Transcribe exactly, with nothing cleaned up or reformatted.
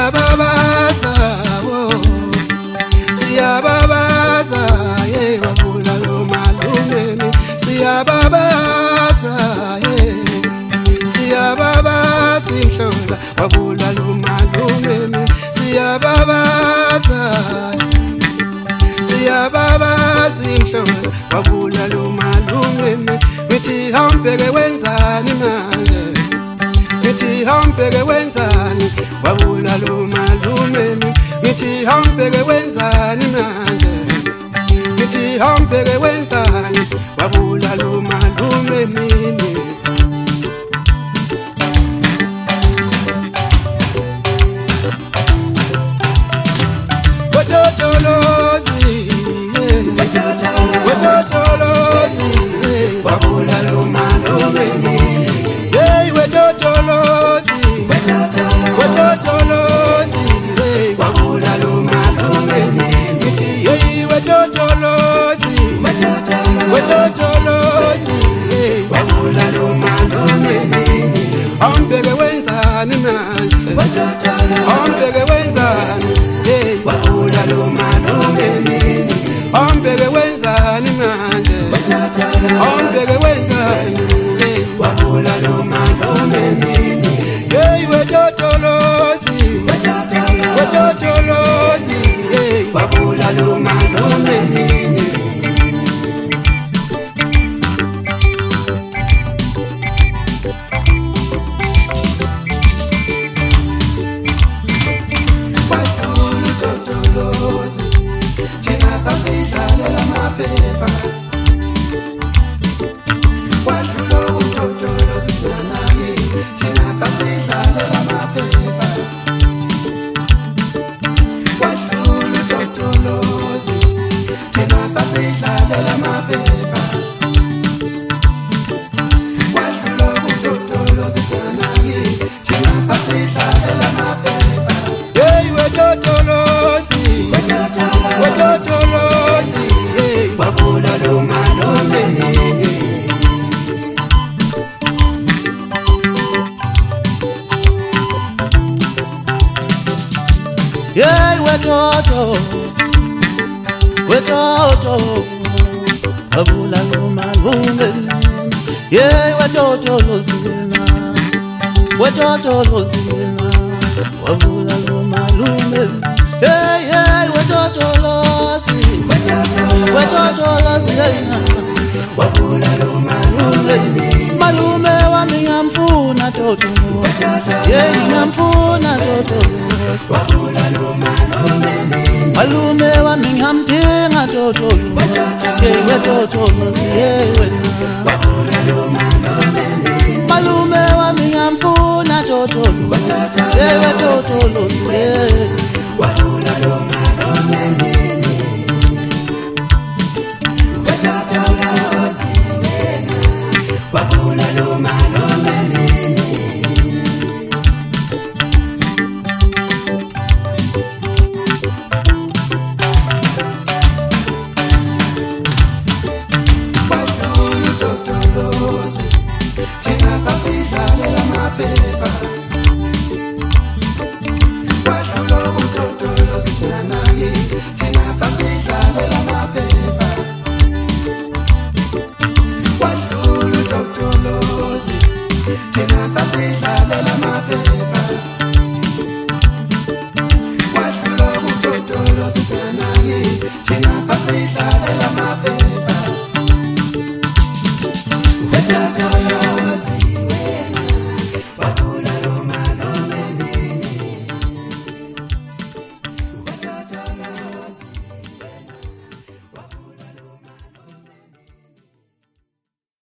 siyababaza wo siyababaza ye wabula lo malume siyababaza ye siyababaza inhlola wabula lo malume siyababaza siyababaza inhlola wabula lo malume mithi hambeke wenzani manje mithi hambeke wenzani wabula lo malume mithi hambeke wenzani manje mithi hambeke wenzani wabula lo malume mini wetotolozi wetotolozi wabula lo malume mini hey wetotolozi wetotolozi wabula lo malume mini hey wetotolozi wetotolozi wabula lo malume mini hambeke wenzani manje hambeke wenzani hey wabula lo malume mini hambeke wenzani manje hambeke wenzani hey wabula lo malume mini hey wetotolozi wetotolozi hey wabula lo malume mini Yey wetoto wetoto wabula lo malume yey wetoto lozina wetoto lozina wabula lo malume yey yey wetoto lozi wetoto lozina wabula lo malume malume wami ngamfuna toto yey ngamfuna toto wabula lo malume malume wami ngamdinga toto yey wetoto lozi wabula lo malume malume wami ngamfuna toto yey wetoto lozi wabula lo malume wabula lo malume Tina sasidlalela maphepha